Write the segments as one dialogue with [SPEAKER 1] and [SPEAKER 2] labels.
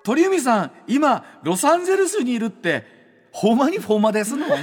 [SPEAKER 1] 鳥海さん、今ロサンゼルスにいるって、ほんまにフォーマですの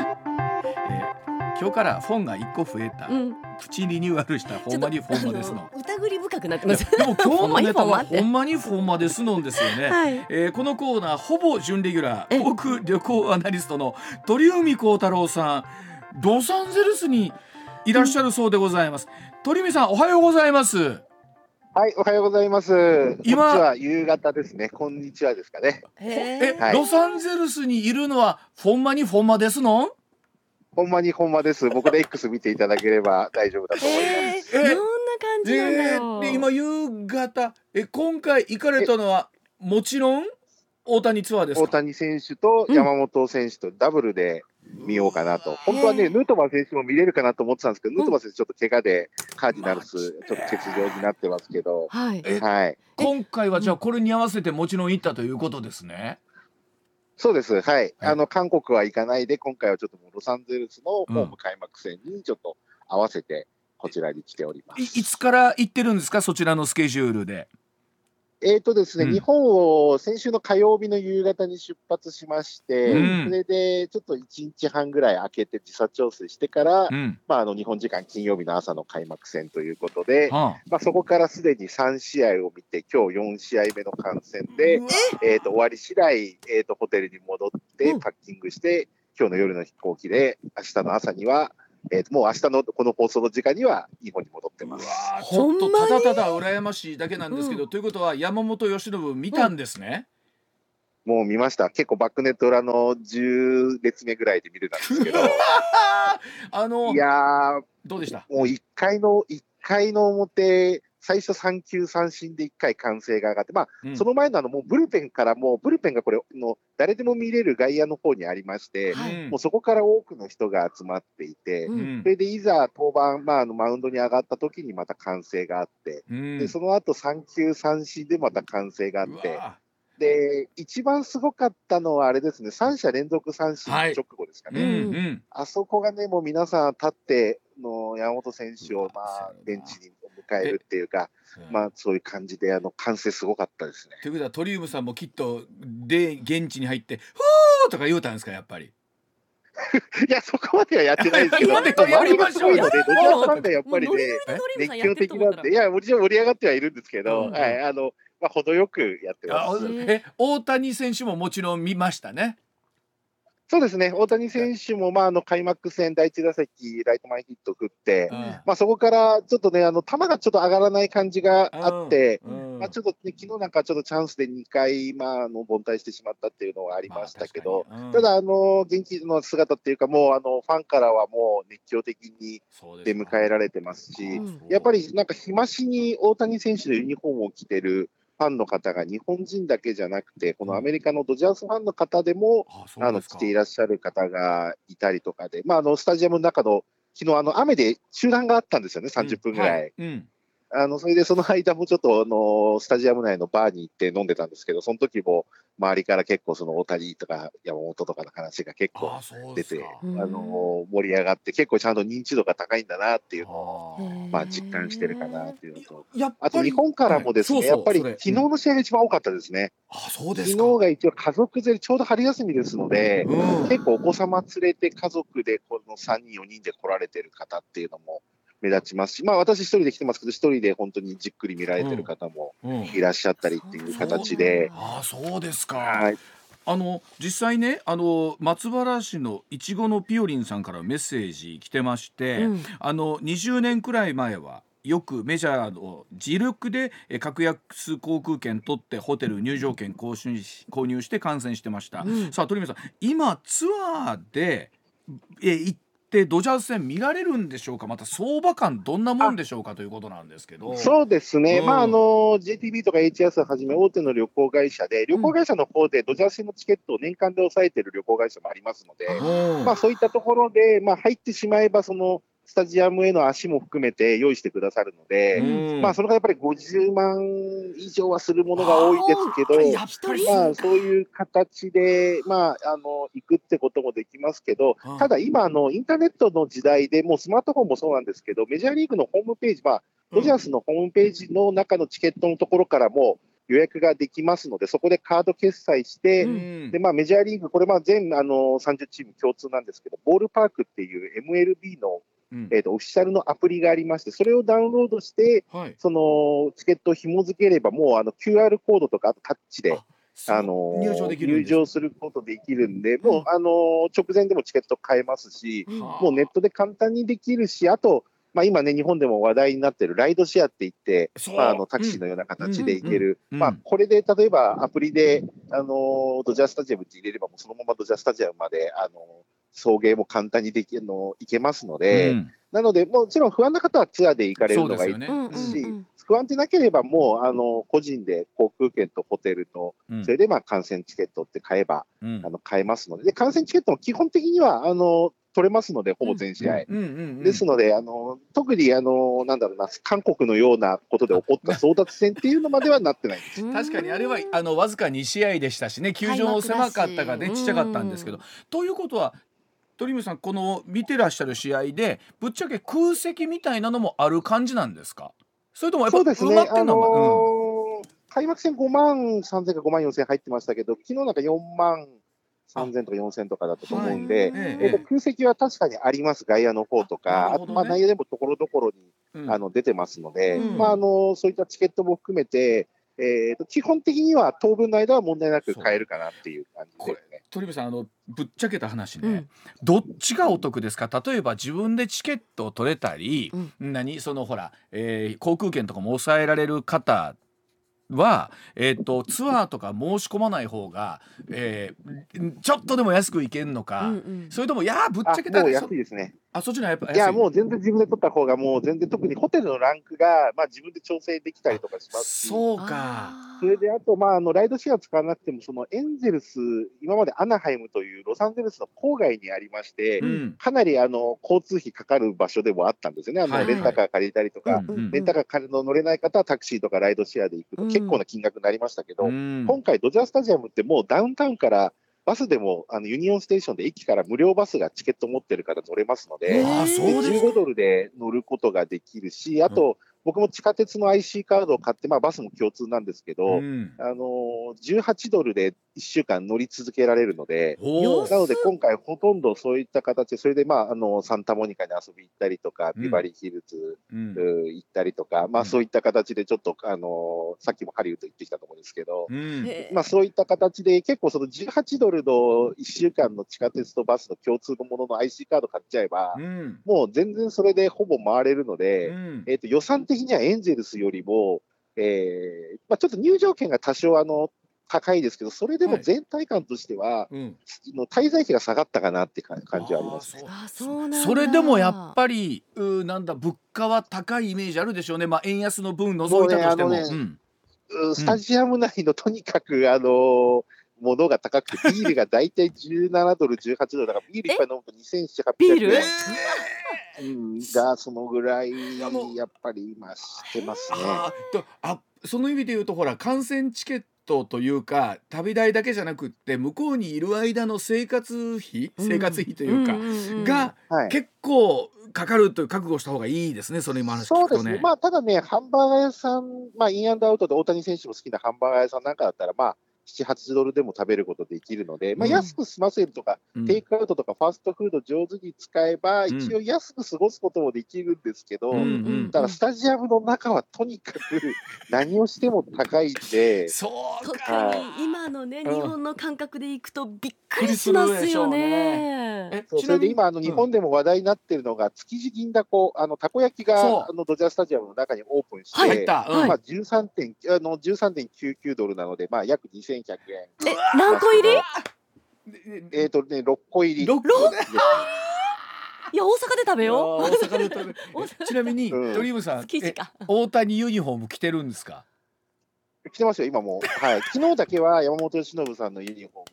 [SPEAKER 1] 今日からフォンが1個増えた、プチリニューアルしたほんまにフォーマですの。
[SPEAKER 2] 疑り深くなってます。
[SPEAKER 1] でも今日のネタは
[SPEAKER 2] ほんまにフォーマって
[SPEAKER 1] ほんまにフォーマですのんですよね。
[SPEAKER 2] はい。
[SPEAKER 1] このコーナーほぼ準レギュラー、航空旅行アナリストの鳥海高太郎さん、ロサンゼルスにいらっしゃるそうでございます。鳥海さん、おはようございます。
[SPEAKER 3] はい、おはようございます。
[SPEAKER 1] 今
[SPEAKER 3] こっちは夕方ですね。こんにちはですかね。はい
[SPEAKER 1] ロサンゼルスにいるのはほんまにフォーマですの？
[SPEAKER 3] ほんまにほんまです。僕で X 見ていただければ大丈夫だと思います。
[SPEAKER 2] どんな感じなんだろう。
[SPEAKER 1] で今夕方、今回行かれたのはもちろん大谷ツアーですか？
[SPEAKER 3] 大谷選手と山本選手とダブルで見ようかなと。本当はね、ヌートバー選手も見れるかなと思ってたんですけど、ヌートバー選手ちょっと怪我でカーディナルスちょっと欠場になってますけど、
[SPEAKER 2] はい
[SPEAKER 3] はい。
[SPEAKER 1] 今回はじゃあこれに合わせてもちろん行ったということですね。
[SPEAKER 3] そうです。はい。韓国は行かないで、今回はちょっともうロサンゼルスのホーム開幕戦にちょっと合わせてこちらに来ております。
[SPEAKER 1] いつから行ってるんですか、そちらのスケジュールで？
[SPEAKER 3] ですね、日本を先週の火曜日の夕方に出発しまして、それでちょっと1日半ぐらい空けて時差調整してから、日本時間金曜日の朝の開幕戦ということで、そこからすでに3試合を見て、今日4試合目の観戦で、終わり次第、ホテルに戻ってパッキングして、今日の夜の飛行機で明日の朝には、もう明日のこの放送の時間には日本に戻ってます。
[SPEAKER 1] ちょっとただただ羨ましいだけなんですけど、ということは山本由伸見たんですね。
[SPEAKER 3] もう見ました。結構バックネット裏の10列目ぐらいで見れたんですけどいやー、
[SPEAKER 1] どうでした？
[SPEAKER 3] もう1回の表、最初3球三振で1回歓声が上がって、その前のもうブルペンがこれの誰でも見れる外野の方にありまして、もうそこから多くの人が集まっていて、それでいざ登板、マウンドに上がった時にまた歓声があって、でその後3球三振でまた歓声があって、で一番すごかったのはあれですね、3者連続三振直後ですかね。あそこがね、もう皆さん立っての山本選手をベンチに迎えるっていうか、そういう感じで歓声すごかったですね。
[SPEAKER 1] ということは鳥海さんもきっとで現地に入って「ふー」とか言うたんですか、やっぱり。
[SPEAKER 3] いや、そこまではやってないですけど、
[SPEAKER 1] やりましょうよ。
[SPEAKER 3] ドジャースファンがやっぱりね、熱狂的なんで、いや、もちろん盛り上がってはいるんですけど、程よくやってます。
[SPEAKER 1] 大谷選手ももちろん見ましたね。
[SPEAKER 3] そうですね、大谷選手も開幕戦第1打席ライト前ヒット打って、そこからちょっとね、球がちょっと上がらない感じがあって、ちょっとね、昨日なんかちょっとチャンスで2回凡退してしまったっていうのはありましたけど、ただ元気の姿っていうか、もうファンからはもう熱狂的に出迎えられてますし、やっぱりなんか日増しに大谷選手のユニフォームを着てるファンの方が日本人だけじゃなくて、このアメリカのドジャースファンの方でも来ていらっしゃる方がいたりとかで、スタジアムの中の昨日雨で中断があったんですよね、30分ぐらい。それでその間もちょっとスタジアム内のバーに行って飲んでたんですけど、その時も周りから結構その大谷とか山本とかの話が結構出て、盛り上がって、結構ちゃんと認知度が高いんだなっていうのを実感してるかなっていうのと、あと日本からもですね、やっぱり昨日の試合が一番多かったですね。昨日が一応家族連れ、ちょうど春休みですので、結構お子様連れて家族でこの3人4人で来られてる方っていうのも目立ちますし、私一人で来てますけど、一人で本当にじっくり見られてる方もいらっしゃったりっていう形で。
[SPEAKER 1] そうですか。実際ね、松原市のいちごのピオリンさんからメッセージ来てまして、20年くらい前はよくメジャーの自力で格安航空券取ってホテル入場券購入して観戦してました。さあ鳥海さん、今ツアーで行ってドジャース戦見られるんでしょうか。また相場感どんなもんでしょうかということなんですけど。
[SPEAKER 3] そうですね、JTB とか HS をはじめ大手の旅行会社で、旅行会社の方でドジャース戦のチケットを年間で抑えている旅行会社もありますので、そういったところで、入ってしまえばそのスタジアムへの足も含めて用意してくださるので、それがやっぱり50万以上はするものが多いですけど、そういう形で、行くってこともできますけど、ただ今インターネットの時代でもうスマートフォンもそうなんですけど、メジャーリーグのホームページ、ドジャースのホームページの中のチケットのところからも予約ができますので、そこでカード決済して、でメジャーリーグ、これ全30チーム共通なんですけど、ボールパークっていう MLB の、オフィシャルのアプリがありまして、それをダウンロードして、そのチケットを紐付ければ、もうQR コードとか、あとタッチで入場することできるんで、もう直前でもチケット買えますし、もうネットで簡単にできるし、あと、今ね、日本でも話題になっているライドシェアって言って、タクシーのような形で行ける、これで例えばアプリでドジャースタジアムって入れれば、もうそのままドジャースタジアムまで送迎も簡単にできるの行けますので、なので、もちろん不安な方はツアーで行かれるのがいいですし、不安でなければもう個人で航空券とホテルと、それで観戦チケットって買えば、買えますので、観戦チケットも基本的には取れますので、ほぼ全試合。ですので、特になんだろうな、韓国のようなことで起こった争奪戦っていうのまではなってないんです。
[SPEAKER 1] 確かにあれはわずか2試合でしたしね、球場も狭かったからね、ちっちゃかったんですけど。ということは、鳥海さん、この見てらっしゃる試合で、ぶっちゃけ空席みたいなのもある感じなんですか？それともやっぱ埋まってんの？
[SPEAKER 3] 開幕戦5万3000か5万4000入ってましたけど、昨日なんか4万3000とか4000とかだったと思うんで、空席は確かにあります、外野の方とか、あと内野でもところどころに出てますので、そういったチケットも含めて、基本的には当分の間は問題なく買えるかなっていう感じですね。
[SPEAKER 1] 鳥海さん、ぶっちゃけた話ね、どっちがお得ですか？例えば自分でチケットを取れたり、ほら、航空券とかも抑えられる方は、ツアーとか申し込まない方が、ちょっとでも安く行けるのか、それともぶっちゃけた
[SPEAKER 3] もう安いですね。
[SPEAKER 1] そっちのやっぱ安い。
[SPEAKER 3] いや、もう全然自分で取った方が、もう全然、特にホテルのランクが、自分で調整できたりとかしますし。
[SPEAKER 1] そうか。
[SPEAKER 3] それであと、ライドシェア使わなくても、そのエンゼルス、今までアナハイムというロサンゼルスの郊外にありまして、かなり交通費かかる場所でもあったんですよね。レンタカー借りたりとか、レンタカー乗れない方はタクシーとかライドシェアで行くと結構な金額になりましたけど、今回ドジャースタジアムってもうダウンタウンからバスでもユニオンステーションで駅から無料バスがチケット持ってるから乗れますので、15ドルで乗ることができるし、あと、僕も地下鉄の IC カードを買って、バスも共通なんですけど、18ドルで1週間乗り続けられるので、なので今回ほとんどそういった形で、それでサンタモニカに遊び行ったりとか、ビバリーヒルズ行ったりとか、そういった形でちょっと、さっきもハリウッド行ってきたところですけど、そういった形で結構その18ドルの1週間の地下鉄とバスの共通のものの IC カード買っちゃえば、もう全然それでほぼ回れるので、予算的にはエンゼルスよりも、ちょっと入場券が多少高いですけど、それでも全体感としては、滞在費が下がったかなって感じはありますね。
[SPEAKER 1] それでもやっぱり物価は高いイメージあるでしょうね。円安の分除いたとしても。
[SPEAKER 3] スタジアム内のとにかくものが高くて、ビールがだいたい17ドル、18ドルだから、ビール一杯飲むと2700、800円がそのぐらいやっぱり今してますね。
[SPEAKER 1] その意味で言うと、ほら、観戦チケットというか旅代だけじゃなくって、向こうにいる間の生活費というかが結構かかるという覚悟した方がいいですね。それ今話聞くとね。
[SPEAKER 3] そうですね。ただね、ハンバーガー屋さん、インアンドアウトで大谷選手も好きなハンバーガー屋さんなんかだったら、7、8ドルでも食べることできるので、安く済ませるとか、テイクアウトとかファーストフード上手に使えば、一応安く過ごすこともできるんですけど、ただスタジアムの中はとにかく何をしても高いんで、
[SPEAKER 2] 特に今のね、日本の感覚でいくとびっくりしますよね。
[SPEAKER 3] それで今日本でも話題になってるのが、築地銀だこ、たこ焼きがドジャースタジアムの中にオープンして、13.99 ドルなので、約2100円。
[SPEAKER 2] 何個入り
[SPEAKER 3] ？6個入り。
[SPEAKER 2] いや、大阪で食べよう。
[SPEAKER 1] 大阪で食べ。ちなみにドリームさん、大谷ユニフォーム着てるんですか？
[SPEAKER 3] 着てますよ、今も。昨日だけは山本由伸さんのユニフォームに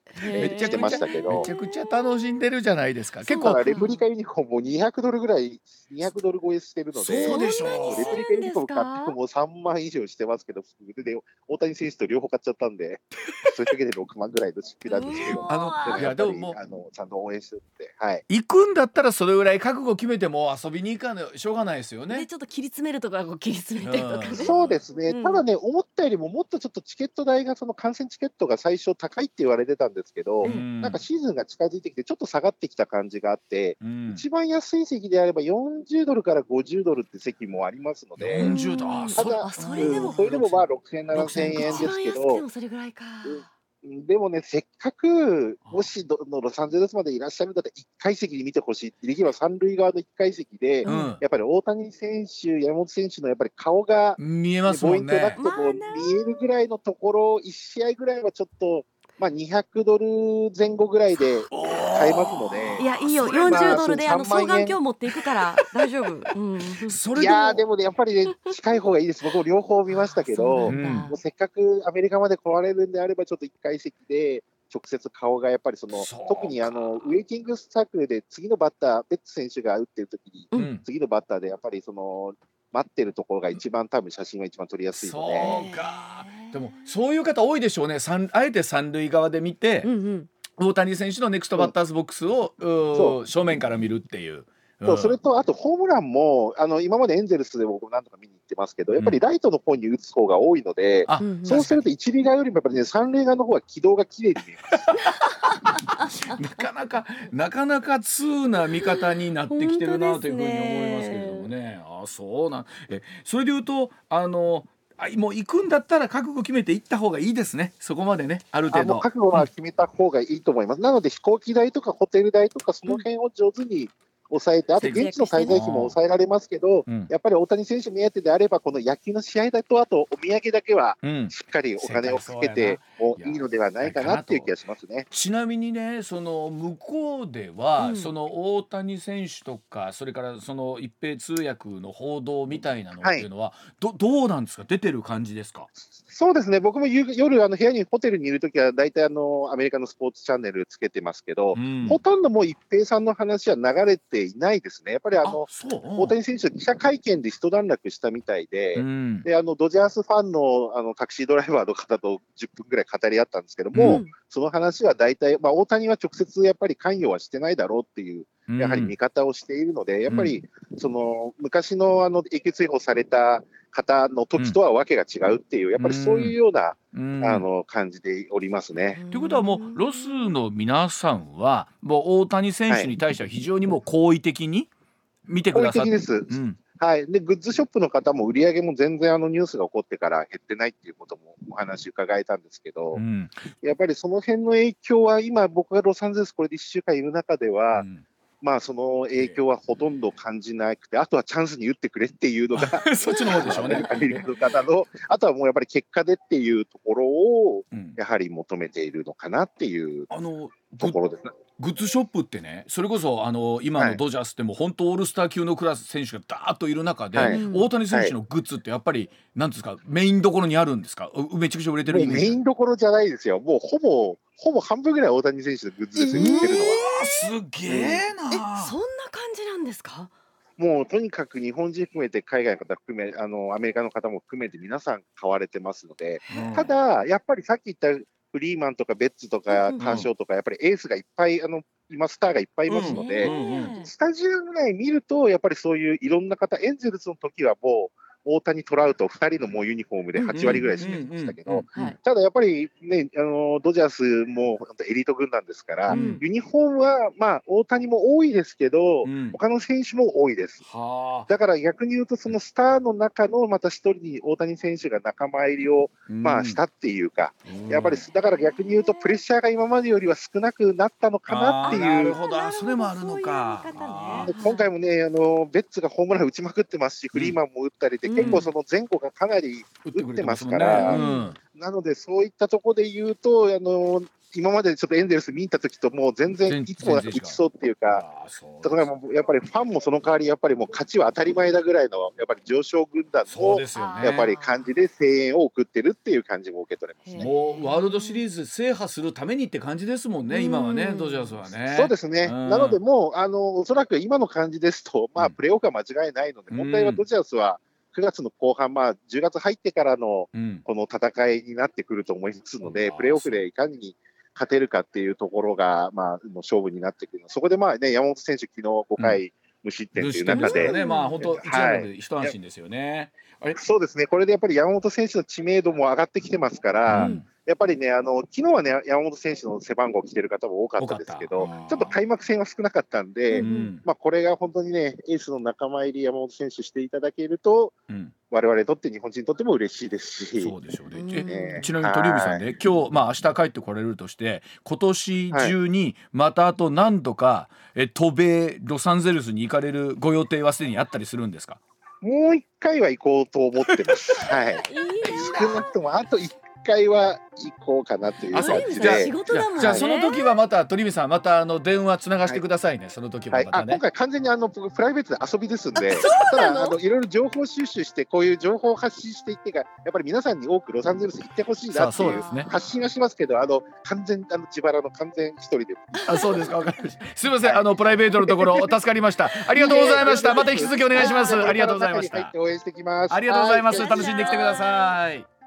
[SPEAKER 3] してましたけど、
[SPEAKER 1] めちゃくちゃ楽しんでるじゃないですか。結構
[SPEAKER 3] だからレプリカユニフォームも200ドルぐらい、200ドル超えしてるので、
[SPEAKER 1] そうでしょ
[SPEAKER 3] レプリカユニフォーム買っても3万以上してますけど、で大谷選手と両方買っちゃったんで、それだけで6万ぐらいの出費なんですけど、
[SPEAKER 1] いやでももう
[SPEAKER 3] ちゃんと応援してるんで、はい。
[SPEAKER 1] 行くんだったらそれぐらい覚悟決めても遊びに行かないしょうがないですよね。
[SPEAKER 2] ちょっと切り詰めるところは切り詰めたりとかね。
[SPEAKER 3] そうですね、ただね、思ったよりももっとちょっとチケット代が、観戦チケットが最初高いって言われてたんですけど、なんかシーズンが近づいてきて、ちょっと下がってきた感じがあって、一番安い席であれば40ドルから50ドルって席もありますので、
[SPEAKER 1] 40ドル、
[SPEAKER 3] ただ、
[SPEAKER 2] それでも
[SPEAKER 3] それでもまあ6000、7000円ですけど、
[SPEAKER 2] 一番安くてもそれぐらいか。
[SPEAKER 3] でもね、せっかく、もしロサンゼルスまでいらっしゃるんだったら、1階席に見てほしいって、できれば三塁側の1階席で、やっぱり大谷選手、山本選手のやっぱり顔が、
[SPEAKER 1] 見えますもんね。
[SPEAKER 3] ポイントなくても見えるぐらいのところ、1試合ぐらいはちょっと、まあ、200ドル前後ぐらいで買えますので。
[SPEAKER 2] いや、いいよ、40ドルで双眼鏡持っていくから大丈夫。
[SPEAKER 3] いやでもね、やっぱりね、近い方がいいです。僕も両方見ましたけど、もうせっかくアメリカまで来られるんであれば、ちょっと1階席で直接顔がやっぱり特にウェイティングサークルで次のバッター、ベッツ選手が打ってる時に、次のバッターでやっぱり待ってるところが一番多分写真は一番撮りやすいので。
[SPEAKER 1] そうか。でもそういう方多いでしょうね。あえて三塁側で見て、大谷選手のネクストバッターズボックスを正面から見るっていう。
[SPEAKER 3] それとあとホームランも今までエンゼルスで僕何とか見に行ってますけど、やっぱりライトの方に打つ方が多いので、そうすると一塁側よりもやっぱりね、三塁側の方が軌道が綺麗に見え
[SPEAKER 1] ます。なかなか通な見方になってきてるなというふうに思いますけれどもね。そうなん。それでいうともう行くんだったら覚悟決めて行った方がいいですね。そこまでね、ある程度。
[SPEAKER 3] 覚悟は決めた方がいいと思います。なので飛行機代とかホテル代とかその辺を上手に抑えて、あと現地の滞在費も抑えられますけど、やっぱり大谷選手目当てであれば、この野球の試合だと、あとお土産だけはしっかりお金をかけてもいいのではないかなっていう気がしますね。
[SPEAKER 1] ちなみにね、向こうでは、大谷選手とか、それから一平通訳の報道みたいなのっていうのは、どうなんですか？出てる感じですか？
[SPEAKER 3] そうですね、僕も夜部屋にホテルにいるときは大体アメリカのスポーツチャンネルつけてますけど、ほとんどもう一平さんの話は流れていないですね。やっぱり大谷選手記者会見で一段落したみたいで、ドジャースファンのタクシードライバーの方と10分ぐらい語り合ったんですけども、その話は大体、大谷は直接やっぱり関与はしてないだろうっていうやはり見方をしているので、やっぱり昔の永久追放された方の時とはわけが違うっていう、やっぱりそういうような感じでおりますね。
[SPEAKER 1] ということはもうロスの皆さんはもう大谷選手に対しては非常にもう好意的に見てくださって、
[SPEAKER 3] 好意的です。はい、でグッズショップの方も売り上げも全然ニュースが起こってから減ってないっていうこともお話伺えたんですけど、やっぱりその辺の影響は今僕がロサンゼルスこれで1週間いる中では、その影響はほとんど感じなくて、あとはチャンスに打ってくれっていうのが
[SPEAKER 1] そっちの方でしょうね。
[SPEAKER 3] アメリカの方の、あとはもうやっぱり結果でっていうところをやはり求めているのかなっていうところですね。
[SPEAKER 1] グッズショップってね、それこそ今のドジャースってもう本当オールスター級のクラス選手がダーッといる中で、大谷選手のグッズってやっぱりなんですか、メインどころにあるんですか？めちゃくちゃ売れてるイメージ。
[SPEAKER 3] メインどころじゃないですよ。もうほぼ半分ぐらい大谷選手のグッズですよ、売ってるのは。
[SPEAKER 1] すげえな。
[SPEAKER 2] そんな感じなんですか？
[SPEAKER 3] もうとにかく日本人含めて海外の方含めアメリカの方も含めて皆さん買われてますので、ただやっぱりさっき言ったフリーマンとかベッツとかカーショーとか、やっぱりエースがいっぱい今スターがいっぱいいますので、スタジアム内見るとやっぱりそういういろんな方、エンゼルスの時はもう大谷、トラウト2人のもうユニフォームで8割ぐらい占めてましたけど、ただやっぱりね、ドジャースも本当エリート軍団ですから、ユニフォームは大谷も多いですけど、他の選手も多いです。だから逆に言うと、そのスターの中のまた一人に大谷選手が仲間入りをしたっていうか、やっぱりだから逆に言うとプレッシャーが今までよりは少なくなったのかなっていう。
[SPEAKER 1] なるほど、それもあるのか。
[SPEAKER 3] 今回もね、ベッツがホームラン打ちまくってますし、フリーマンも打ったりで、結構その前後がかなり打ってますから、なのでそういったところで言うと、 今までちょっとエンゼルス見に行った時ともう全然いつも打ちそうっていうか、だからもうやっぱりファンもその代わりやっぱりもう勝ちは当たり前だぐらいのやっぱり上昇軍団のやっぱり感じで声援を送ってるっていう感じも受け取れますね。
[SPEAKER 1] もうワールドシリーズ制覇するためにって感じですもんね、今はね、ドジャースはね。
[SPEAKER 3] そうですね。なのでもうおそらく今の感じですと、まあプレーオフは間違いないので、問題はドジャースは9月の後半、まあ10月入ってからのこの戦いになってくると思いますので、プレーオフでいかに勝てるかっていうところが、まあ、勝負になってくる。そこでまあね、山本選手、昨日5回無失点という中で、
[SPEAKER 1] ね、まあ本当一安で一安心ですよね。
[SPEAKER 3] そうですね。これでやっぱり山本選手の知名度も上がってきてますから、やっぱりね、昨日はね、山本選手の背番号を着てる方も多かったですけど、ちょっと開幕戦は少なかったんで、まあこれが本当にね、エースの仲間入り山本選手していただけると、我々にとって、日本人にとっても嬉しいですし。
[SPEAKER 1] そうでしょうね。ちなみに鳥海さんね、今日、まあ明日帰ってこられるとして、今年中にまたあと何度か、渡米ロサンゼルスに行かれるご予定はすでにあったりするんですか？
[SPEAKER 3] もう一回は行こうと思ってます。はい。少なくともあと1回は行こうかなという感じで。
[SPEAKER 1] じゃあその時はまた鳥海さんまた電話つながしてくださいね。その時はまたね。
[SPEAKER 3] 今回完全にプライベートで遊びですんで、ただいろいろ情報収集してこういう情報を発信していってがやっぱり皆さんに多くロサンゼルス行ってほしいなっていう発信はしますけど、完全自腹の完全一人で。
[SPEAKER 1] そうですか、わかりました。すみません、プライベートのところ助かりました。ありがとうございました。また引き続きお願いします。ありがとうございました。
[SPEAKER 3] 応援してきます。
[SPEAKER 1] ありがとうございます。楽しんできてください。